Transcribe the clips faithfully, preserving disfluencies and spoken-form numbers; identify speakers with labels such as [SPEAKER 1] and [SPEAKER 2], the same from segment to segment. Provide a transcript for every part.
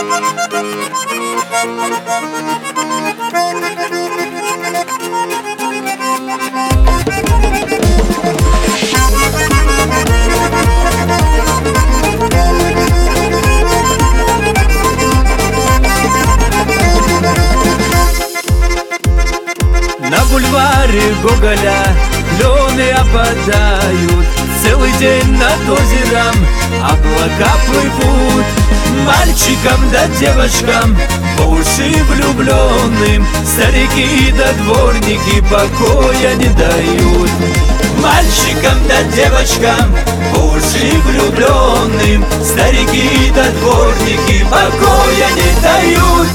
[SPEAKER 1] На бульваре Гоголя клены опадают, целый день над озером облака плывут. Мальчикам да девочкам, по уши влюбленным, старики да дворники покоя не дают. Мальчикам да девочкам, по уши влюбленным, старики да дворники покоя не дают.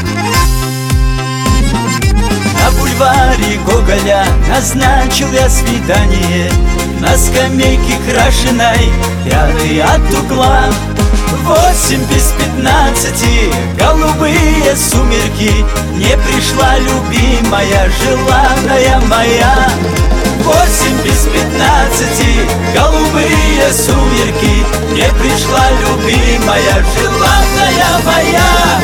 [SPEAKER 1] На бульваре Гоголя назначил я свидание, на скамейке крашеной, пятый от угла. Восемь без пятнадцати, голубые сумерки, не пришла любимая, желанная моя. Восемь без пятнадцати, голубые сумерки, не пришла любимая, желанная моя.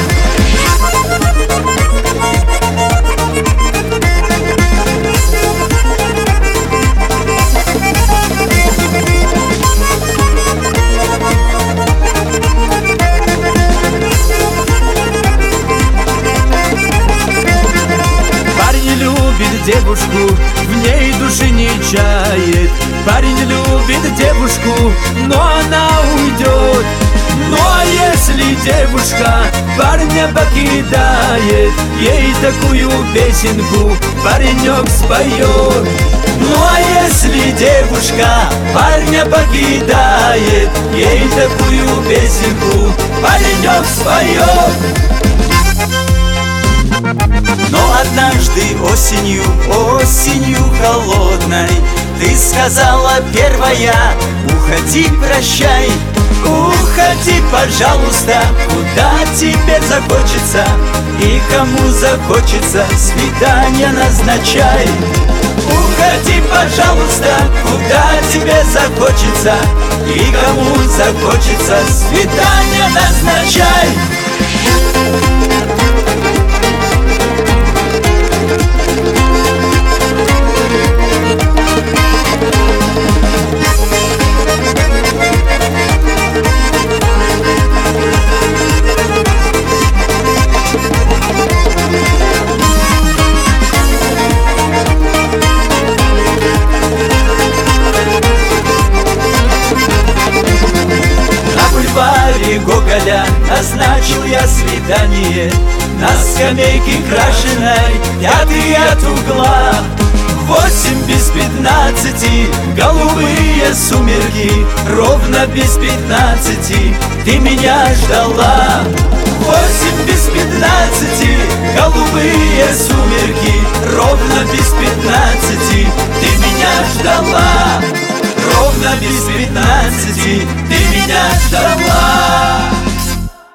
[SPEAKER 1] Девушку, в ней души не чает. Парень любит девушку, но она уйдет. Ну а если девушка парня покидает, ей такую песенку паренек споет. Ну а если девушка парня покидает, ей такую песенку паренек споет. Но однажды осенью, осенью холодной, ты сказала первая: уходи, прощай. Уходи, пожалуйста, куда тебе захочется, и кому захочется, свидание назначай. Уходи, пожалуйста, куда тебе захочется, и кому захочется, свидание назначай. Гоголя назначил я свидание, на скамейке крашеной, пятый от угла. Восемь без пятнадцати, голубые сумерки, ровно без пятнадцати ты меня ждала. Восемь без пятнадцати, голубые сумерки, ровно без пятнадцати ты меня ждала. Ровно без пятнадцати ты меня ждала.